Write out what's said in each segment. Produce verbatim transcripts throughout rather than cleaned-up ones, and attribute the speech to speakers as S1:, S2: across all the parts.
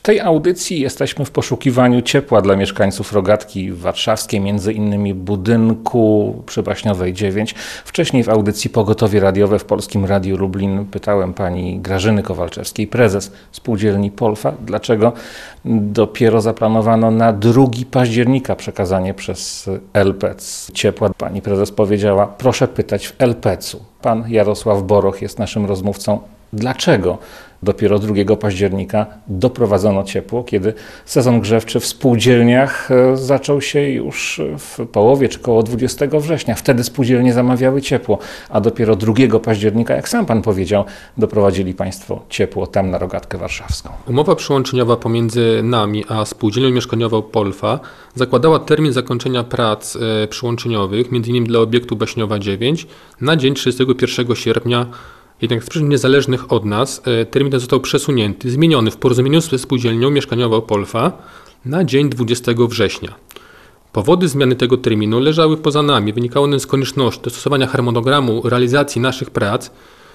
S1: tej audycji jesteśmy w poszukiwaniu ciepła dla mieszkańców Rogatki Warszawskiej, między innymi budynku przy Baśniowej dziewięć. Wcześniej w audycji Pogotowie Radiowe w Polskim Radiu Lublin pytałem pani Grażyny Kowalczewskiej, prezes spółdzielni Polfa, dlaczego dopiero zaplanowano na drugiego października przekazanie przez L P E C ciepła. Pani prezes powiedziała, proszę pytać w L P E C u. Pan Jarosław Boroch jest naszym rozmówcą. Dlaczego dopiero drugiego października doprowadzono ciepło, kiedy sezon grzewczy w spółdzielniach zaczął się już w połowie czy koło dwudziestego września. Wtedy spółdzielnie zamawiały ciepło, a dopiero drugiego października, jak sam pan powiedział, doprowadzili państwo ciepło tam na Rogatkę Warszawską.
S2: Umowa przyłączeniowa pomiędzy nami a spółdzielnią mieszkaniową Polfa zakładała termin zakończenia prac e, przyłączeniowych, między innymi dla obiektu Baśniowa dziewięć, na dzień trzydziestego pierwszego sierpnia. Jednak z przyczyn niezależnych od nas termin ten został przesunięty, zmieniony w porozumieniu ze spółdzielnią mieszkaniową Polfa na dzień dwudziestego września. Powody zmiany tego terminu leżały poza nami. Wynikały one z konieczności dostosowania harmonogramu realizacji naszych prac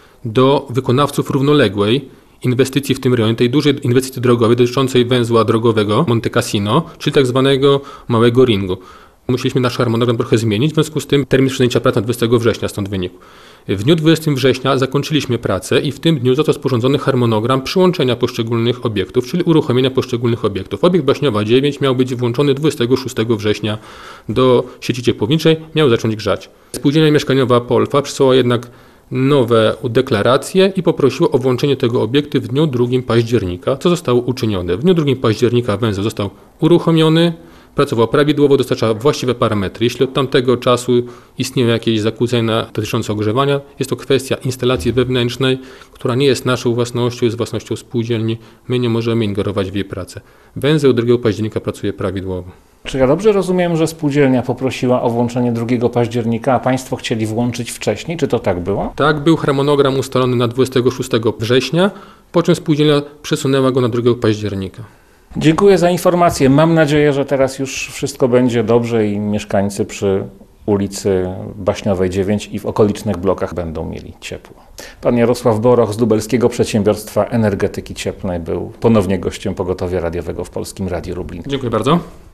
S2: do wykonawców równoległej inwestycji w tym rejonie, tej dużej inwestycji drogowej dotyczącej węzła drogowego Monte Cassino, czyli tak zwanego małego ringu. Musieliśmy nasz harmonogram trochę zmienić, w związku z tym termin przesunięcia prac na dwudziestego września stąd wynikł. W dniu dwudziestego września zakończyliśmy pracę i w tym dniu został sporządzony harmonogram przyłączenia poszczególnych obiektów, czyli uruchomienia poszczególnych obiektów. Obiekt Baśniowa dziewięć miał być włączony dwudziestego szóstego września do sieci ciepłowniczej, miał zacząć grzać. Spółdzielnia mieszkaniowa Polfa przysłała jednak nowe deklaracje i poprosiła o włączenie tego obiektu w dniu drugim października, co zostało uczynione. W dniu drugim października węzeł został uruchomiony, pracował prawidłowo, dostarcza właściwe parametry. Jeśli od tamtego czasu istnieją jakieś zakłócenia dotyczące ogrzewania, jest to kwestia instalacji wewnętrznej, która nie jest naszą własnością, jest własnością spółdzielni. My nie możemy ingerować w jej pracę. Węzeł drugiego października pracuje prawidłowo.
S1: Czy ja dobrze rozumiem, że spółdzielnia poprosiła o włączenie drugiego października, a państwo chcieli włączyć wcześniej? Czy to tak było?
S2: Tak, był harmonogram ustalony na dwudziestego szóstego września, po czym spółdzielnia przesunęła go na drugiego października.
S1: Dziękuję za informację. Mam nadzieję, że teraz już wszystko będzie dobrze i mieszkańcy przy ulicy Baśniowej dziewięć i w okolicznych blokach będą mieli ciepło. Pan Jarosław Boroch z Lubelskiego Przedsiębiorstwa Energetyki Cieplnej był ponownie gościem Pogotowia Radiowego w Polskim Radiu Lublin.
S2: Dziękuję bardzo.